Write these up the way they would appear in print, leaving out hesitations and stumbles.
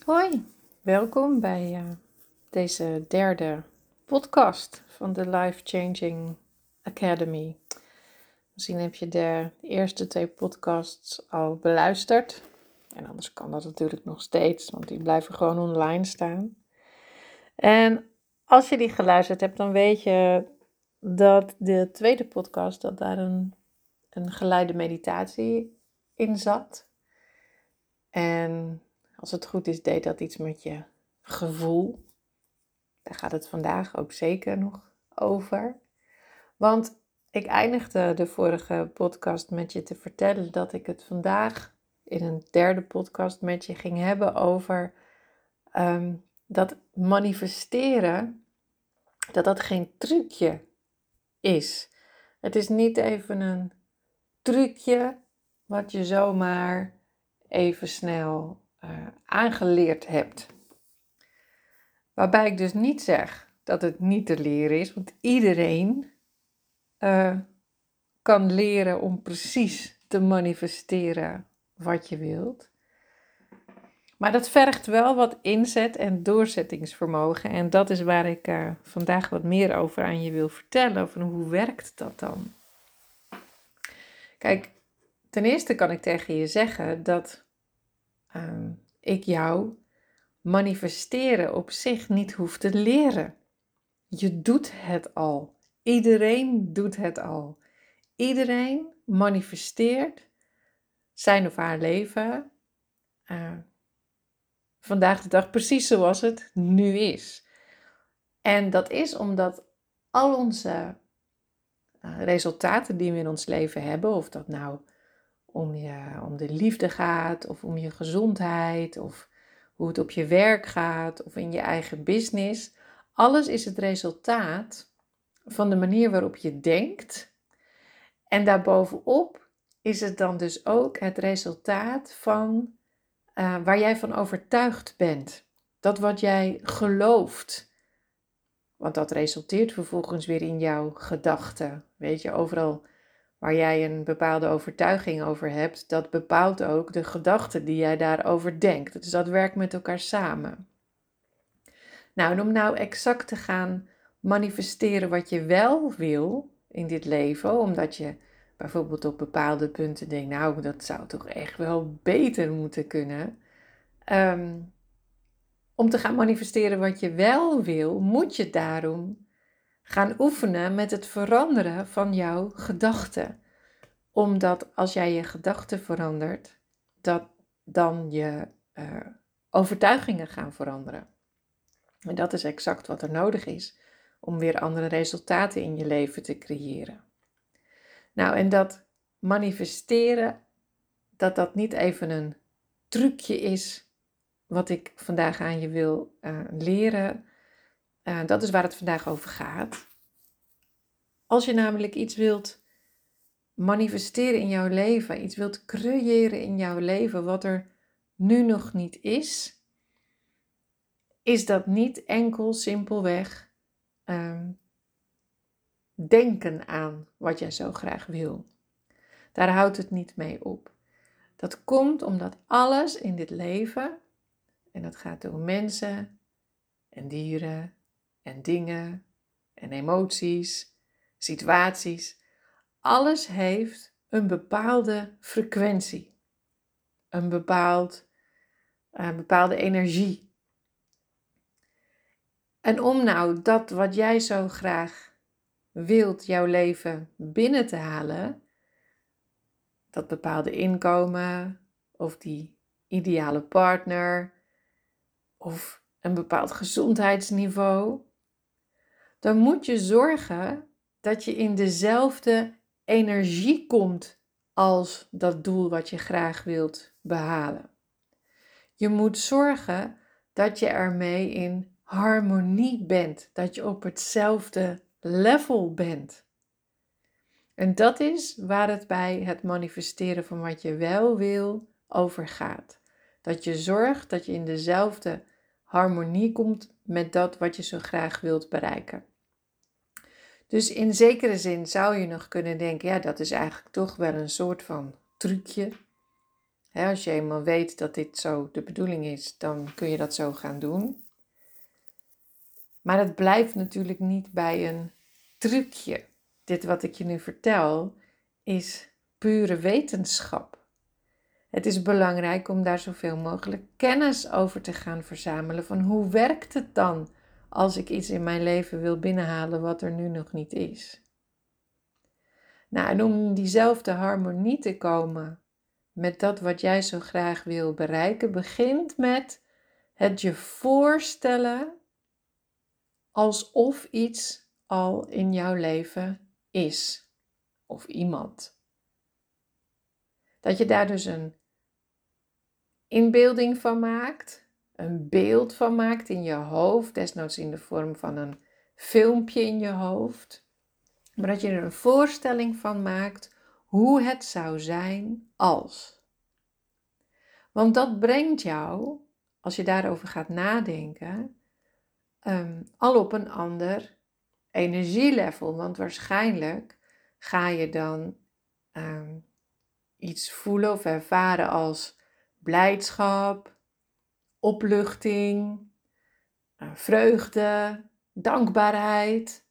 Hoi, welkom bij deze derde podcast van de Life Changing Academy. Misschien heb je de eerste 2 podcasts al beluisterd. En anders kan dat natuurlijk nog steeds, want die blijven gewoon online staan. En als je die geluisterd hebt, dan weet je dat de tweede podcast, dat daar een geleide meditatie in zat. En als het goed is, deed dat iets met je gevoel. Daar gaat het vandaag ook zeker nog over. Want ik eindigde de vorige podcast met je te vertellen dat ik het vandaag in een derde podcast met je ging hebben over dat manifesteren, dat geen trucje is. Het is niet even een trucje wat je zomaar even snel aangeleerd hebt. Waarbij ik dus niet zeg dat het niet te leren is, want iedereen kan leren om precies te manifesteren wat je wilt. Maar dat vergt wel wat inzet en doorzettingsvermogen. En dat is waar ik vandaag wat meer over aan je wil vertellen. Over hoe werkt dat dan? Kijk, ten eerste kan ik tegen je zeggen dat ik jou manifesteren op zich niet hoef te leren. Je doet het al. Iedereen doet het al. Iedereen manifesteert zijn of haar leven vandaag de dag precies zoals het nu is. En dat is omdat al onze resultaten die we in ons leven hebben, of dat nou om de liefde gaat, of om je gezondheid, of hoe het op je werk gaat, of in je eigen business. Alles is het resultaat van de manier waarop je denkt. En daarbovenop is het dan dus ook het resultaat van waar jij van overtuigd bent. Dat wat jij gelooft. Want dat resulteert vervolgens weer in jouw gedachten. Weet je, overal waar jij een bepaalde overtuiging over hebt, dat bepaalt ook de gedachten die jij daarover denkt. Dus dat werkt met elkaar samen. Nou, en om nou exact te gaan manifesteren wat je wel wil in dit leven, omdat je bijvoorbeeld op bepaalde punten denkt, nou, dat zou toch echt wel beter moeten kunnen. Om te gaan manifesteren wat je wel wil, moet je daarom gaan oefenen met het veranderen van jouw gedachten. Omdat als jij je gedachten verandert, dat dan je overtuigingen gaan veranderen. En dat is exact wat er nodig is om weer andere resultaten in je leven te creëren. Nou, en dat manifesteren, dat niet even een trucje is wat ik vandaag aan je wil leren. Dat is waar het vandaag over gaat. Als je namelijk iets wilt manifesteren in jouw leven, iets wilt creëren in jouw leven wat er nu nog niet is dat niet enkel simpelweg denken aan wat jij zo graag wil. Daar houdt het niet mee op. Dat komt omdat alles in dit leven, en dat gaat door mensen en dieren en dingen en emoties, situaties, alles heeft een bepaalde frequentie, een bepaalde energie. En om nou dat wat jij zo graag wilt jouw leven binnen te halen, dat bepaalde inkomen of die ideale partner of een bepaald gezondheidsniveau, dan moet je zorgen dat je in dezelfde energie komt als dat doel wat je graag wilt behalen. Je moet zorgen dat je ermee in harmonie bent, dat je op hetzelfde level bent. En dat is waar het bij het manifesteren van wat je wel wil over gaat. Dat je zorgt dat je in dezelfde harmonie komt met dat wat je zo graag wilt bereiken. Dus in zekere zin zou je nog kunnen denken, ja, dat is eigenlijk toch wel een soort van trucje. Als je eenmaal weet dat dit zo de bedoeling is, dan kun je dat zo gaan doen. Maar het blijft natuurlijk niet bij een trucje. Dit wat ik je nu vertel is pure wetenschap. Het is belangrijk om daar zoveel mogelijk kennis over te gaan verzamelen. Van hoe werkt het dan als ik iets in mijn leven wil binnenhalen wat er nu nog niet is? Nou, en om in diezelfde harmonie te komen met dat wat jij zo graag wil bereiken, begint met het je voorstellen alsof iets al in jouw leven is. Of iemand. Dat je daar dus een inbeelding van maakt, een beeld van maakt in je hoofd, desnoods in de vorm van een filmpje in je hoofd, maar dat je er een voorstelling van maakt hoe het zou zijn als. Want dat brengt jou, als je daarover gaat nadenken, al op een ander energielevel, want waarschijnlijk ga je dan iets voelen of ervaren als blijdschap, opluchting, vreugde, dankbaarheid.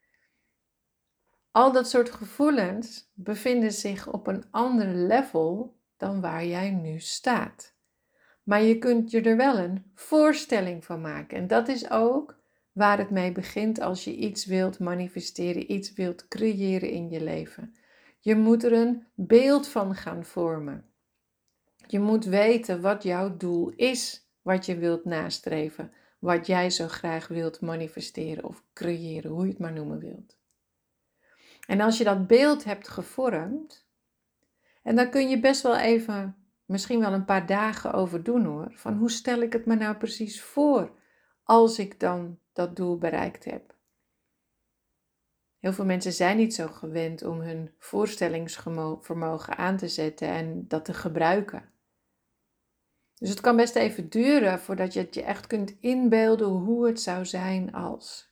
Al dat soort gevoelens bevinden zich op een ander level dan waar jij nu staat. Maar je kunt je er wel een voorstelling van maken. En dat is ook waar het mee begint als je iets wilt manifesteren, iets wilt creëren in je leven. Je moet er een beeld van gaan vormen. Je moet weten wat jouw doel is, wat je wilt nastreven, wat jij zo graag wilt manifesteren of creëren, hoe je het maar noemen wilt. En als je dat beeld hebt gevormd, en dan kun je best wel even, misschien wel een paar dagen over doen hoor, van hoe stel ik het me nou precies voor als ik dan dat doel bereikt heb. Heel veel mensen zijn niet zo gewend om hun voorstellingsvermogen aan te zetten en dat te gebruiken. Dus het kan best even duren voordat je het je echt kunt inbeelden hoe het zou zijn als.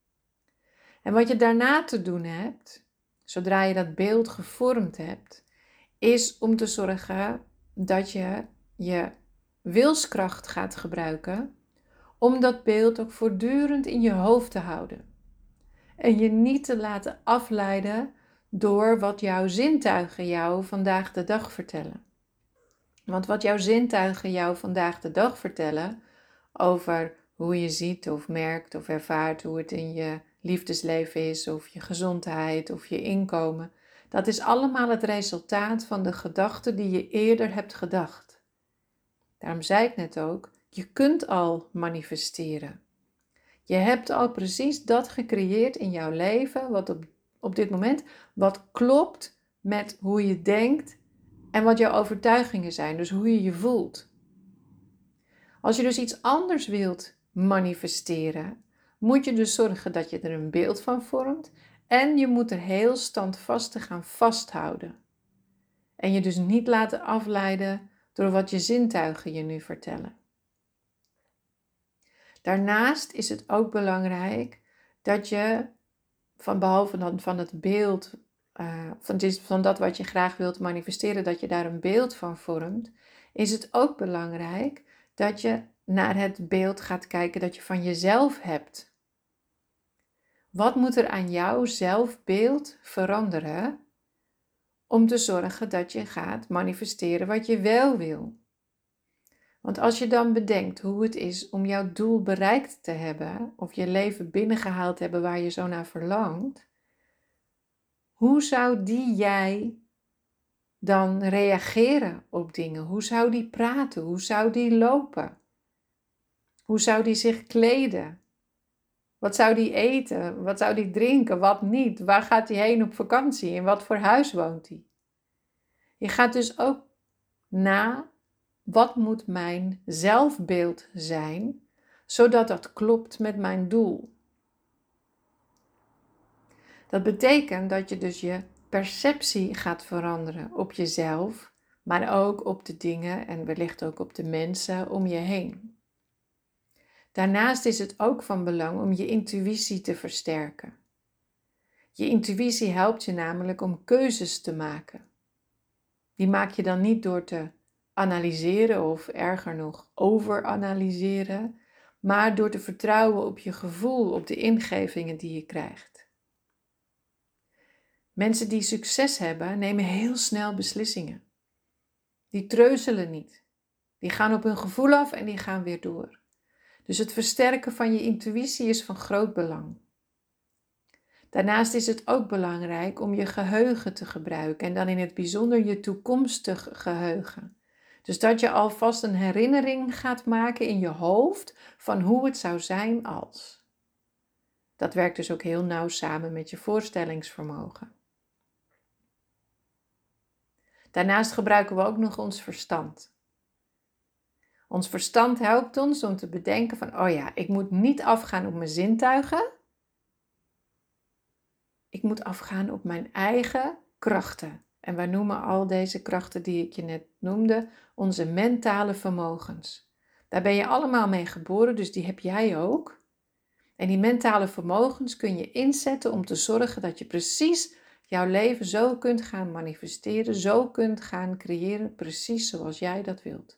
En wat je daarna te doen hebt, zodra je dat beeld gevormd hebt, is om te zorgen dat je je wilskracht gaat gebruiken om dat beeld ook voortdurend in je hoofd te houden. En je niet te laten afleiden door wat jouw zintuigen jou vandaag de dag vertellen. Want wat jouw zintuigen jou vandaag de dag vertellen over hoe je ziet of merkt of ervaart hoe het in je liefdesleven is of je gezondheid of je inkomen, dat is allemaal het resultaat van de gedachten die je eerder hebt gedacht. Daarom zei ik net ook, je kunt al manifesteren. Je hebt al precies dat gecreëerd in jouw leven, wat op dit moment, wat klopt met hoe je denkt en wat jouw overtuigingen zijn, dus hoe je je voelt. Als je dus iets anders wilt manifesteren, moet je dus zorgen dat je er een beeld van vormt en je moet er heel standvastig aan vasthouden. En je dus niet laten afleiden door wat je zintuigen je nu vertellen. Daarnaast is het ook belangrijk dat je, behalve dan van het beeld, van dat wat je graag wilt manifesteren, dat je daar een beeld van vormt, is het ook belangrijk dat je naar het beeld gaat kijken dat je van jezelf hebt. Wat moet er aan jouw zelfbeeld veranderen om te zorgen dat je gaat manifesteren wat je wel wil? Want als je dan bedenkt hoe het is om jouw doel bereikt te hebben, of je leven binnengehaald te hebben waar je zo naar verlangt, hoe zou die jij dan reageren op dingen? Hoe zou die praten? Hoe zou die lopen? Hoe zou die zich kleden? Wat zou die eten? Wat zou die drinken? Wat niet? Waar gaat hij heen op vakantie? In wat voor huis woont hij? Je gaat dus ook na, wat moet mijn zelfbeeld zijn, zodat dat klopt met mijn doel? Dat betekent dat je dus je perceptie gaat veranderen op jezelf, maar ook op de dingen en wellicht ook op de mensen om je heen. Daarnaast is het ook van belang om je intuïtie te versterken. Je intuïtie helpt je namelijk om keuzes te maken. Die maak je dan niet door te analyseren of erger nog overanalyseren, maar door te vertrouwen op je gevoel, op de ingevingen die je krijgt. Mensen die succes hebben, nemen heel snel beslissingen. Die treuzelen niet. Die gaan op hun gevoel af en die gaan weer door. Dus het versterken van je intuïtie is van groot belang. Daarnaast is het ook belangrijk om je geheugen te gebruiken en dan in het bijzonder je toekomstig geheugen. Dus dat je alvast een herinnering gaat maken in je hoofd van hoe het zou zijn als. Dat werkt dus ook heel nauw samen met je voorstellingsvermogen. Daarnaast gebruiken we ook nog ons verstand. Ons verstand helpt ons om te bedenken van, oh ja, ik moet niet afgaan op mijn zintuigen. Ik moet afgaan op mijn eigen krachten. En wij noemen al deze krachten die ik je net noemde, onze mentale vermogens. Daar ben je allemaal mee geboren, dus die heb jij ook. En die mentale vermogens kun je inzetten om te zorgen dat je precies jouw leven zo kunt gaan manifesteren, zo kunt gaan creëren, precies zoals jij dat wilt.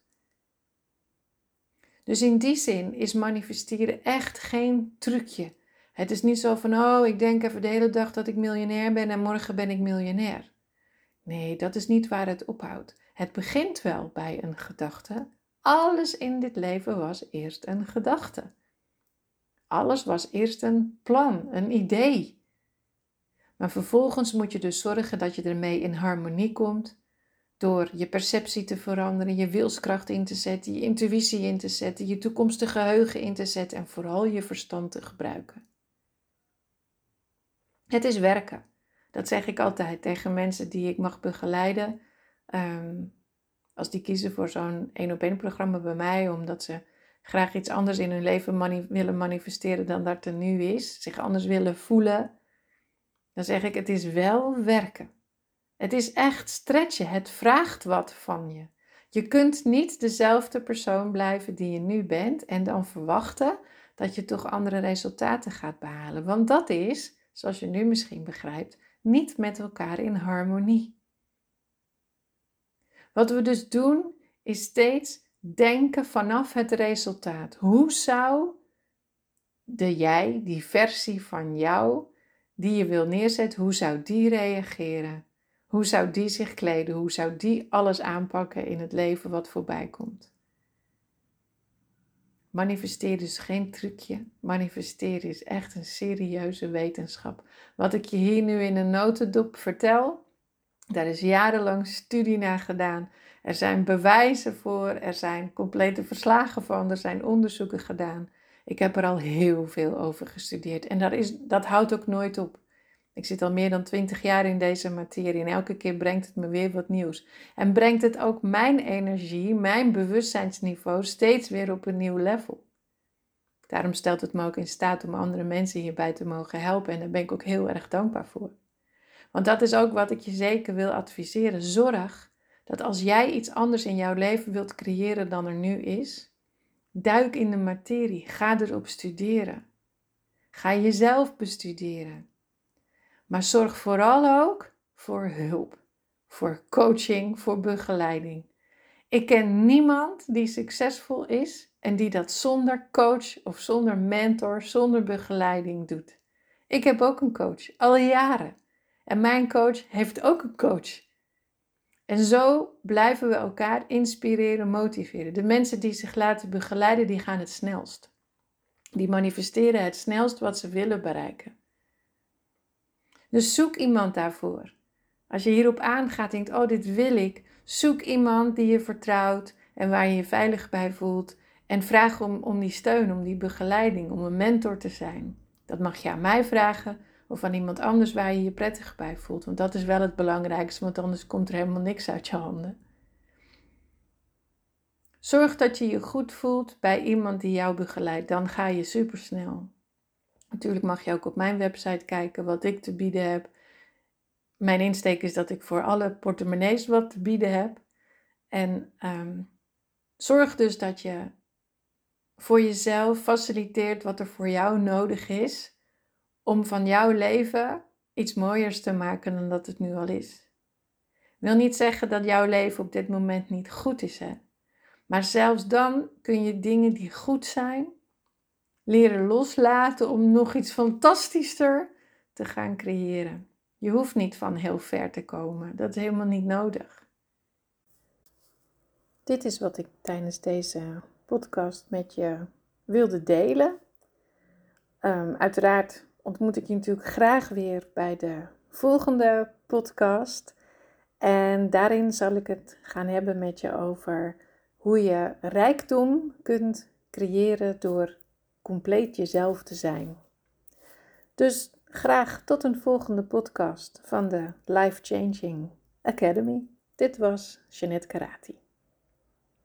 Dus in die zin is manifesteren echt geen trucje. Het is niet zo van, oh, ik denk even de hele dag dat ik miljonair ben en morgen ben ik miljonair. Nee, dat is niet waar het ophoudt. Het begint wel bij een gedachte. Alles in dit leven was eerst een gedachte. Alles was eerst een plan, een idee. Maar vervolgens moet je dus zorgen dat je ermee in harmonie komt door je perceptie te veranderen, je wilskracht in te zetten, je intuïtie in te zetten, je toekomstige geheugen in te zetten en vooral je verstand te gebruiken. Het is werken. Dat zeg ik altijd tegen mensen die ik mag begeleiden. Als die kiezen voor zo'n 1-op-1 programma bij mij, omdat ze graag iets anders in hun leven willen manifesteren dan dat er nu is, zich anders willen voelen, dan zeg ik, het is wel werken. Het is echt stretchen, het vraagt wat van je. Je kunt niet dezelfde persoon blijven die je nu bent en dan verwachten dat je toch andere resultaten gaat behalen. Want dat is, zoals je nu misschien begrijpt, niet met elkaar in harmonie. Wat we dus doen, is steeds denken vanaf het resultaat. Hoe zou jij, die versie van jou, die je wil neerzetten, hoe zou die reageren? Hoe zou die zich kleden? Hoe zou die alles aanpakken in het leven wat voorbij komt? Manifesteren is geen trucje. Manifesteren is echt een serieuze wetenschap. Wat ik je hier nu in een notendop vertel, daar is jarenlang studie naar gedaan. Er zijn bewijzen voor, er zijn complete verslagen van, er zijn onderzoeken gedaan. Ik heb er al heel veel over gestudeerd en dat houdt ook nooit op. Ik zit al meer dan 20 jaar in deze materie en elke keer brengt het me weer wat nieuws. En brengt het ook mijn energie, mijn bewustzijnsniveau steeds weer op een nieuw level. Daarom stelt het me ook in staat om andere mensen hierbij te mogen helpen en daar ben ik ook heel erg dankbaar voor. Want dat is ook wat ik je zeker wil adviseren. Zorg dat als jij iets anders in jouw leven wilt creëren dan er nu is, duik in de materie, ga erop studeren. Ga jezelf bestuderen. Maar zorg vooral ook voor hulp, voor coaching, voor begeleiding. Ik ken niemand die succesvol is en die dat zonder coach of zonder mentor, zonder begeleiding doet. Ik heb ook een coach, al jaren. En mijn coach heeft ook een coach. En zo blijven we elkaar inspireren, motiveren. De mensen die zich laten begeleiden, die gaan het snelst. Die manifesteren het snelst wat ze willen bereiken. Dus zoek iemand daarvoor. Als je hierop aangaat, denkt, oh, dit wil ik. Zoek iemand die je vertrouwt en waar je je veilig bij voelt. En vraag om die steun, om die begeleiding, om een mentor te zijn. Dat mag je aan mij vragen of aan iemand anders waar je je prettig bij voelt. Want dat is wel het belangrijkste, want anders komt er helemaal niks uit je handen. Zorg dat je je goed voelt bij iemand die jou begeleidt. Dan ga je supersnel. Natuurlijk mag je ook op mijn website kijken wat ik te bieden heb. Mijn insteek is dat ik voor alle portemonnees wat te bieden heb. En zorg dus dat je voor jezelf faciliteert wat er voor jou nodig is om van jouw leven iets mooiers te maken dan dat het nu al is. wil niet zeggen dat jouw leven op dit moment niet goed is, hè? Maar zelfs dan kun je dingen die goed zijn, leren loslaten om nog iets fantastischer te gaan creëren. Je hoeft niet van heel ver te komen. Dat is helemaal niet nodig. Dit is wat ik tijdens deze podcast met je wilde delen. Uiteraard ontmoet ik je natuurlijk graag weer bij de volgende podcast. En daarin zal ik het gaan hebben met je over hoe je rijkdom kunt creëren door compleet jezelf te zijn. Dus graag tot een volgende podcast van de Life Changing Academy. Dit was Jeanette Karati.